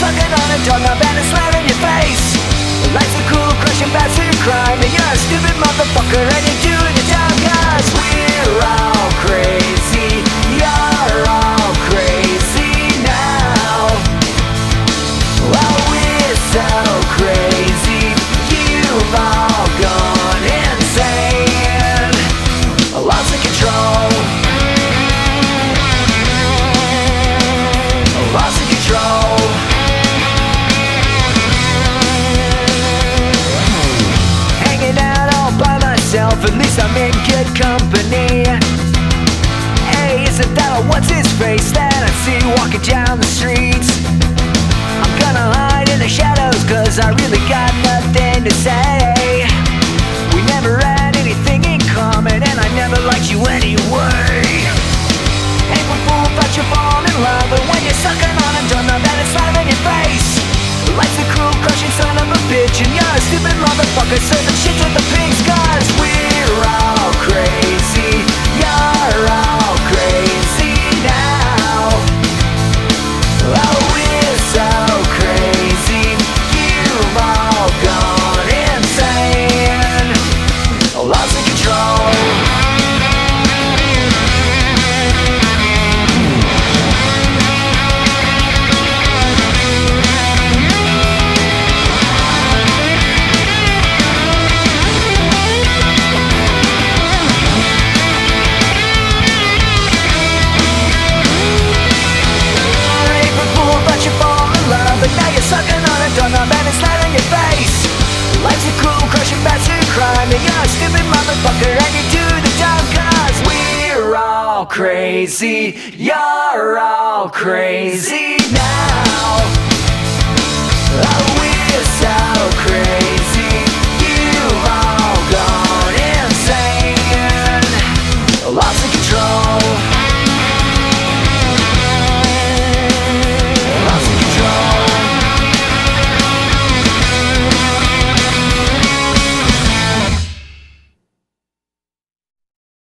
sucking on a doorknob and it's slamming your face. Life's a cool crushing bastard crime, and you're a stupid motherfucker and you're doing your job. 'Cause we're all crazy, you're all crazy now. Oh, we're so crazy, you've all gone insane. Lost of control, lost of control. Hanging out all by myself, at least I'm in good company. Hey, isn't that a what's his face that I see walking down the streets? I'm gonna hide in the shadows 'cause I really got nothing to say. We never had anything in common and I never liked you anyway. Ain't one fool but you fall in love, but when you're sucking on a doorknob and it's right in your face. Life's a cruel crushing son of a bitch, and you're a stupid motherfucker serving shit to the pigs. 'Cause we're all crazy, you're all crazy now. Oh, we're so crazy, you've all gone insane. Lost of control. But now you're sucking on a doorknob and it's right in your face. Life's a cruel, crushing, bastard crime, and you're a stupid motherfucker and you do the job. 'Cause we're all crazy, you're all crazy now.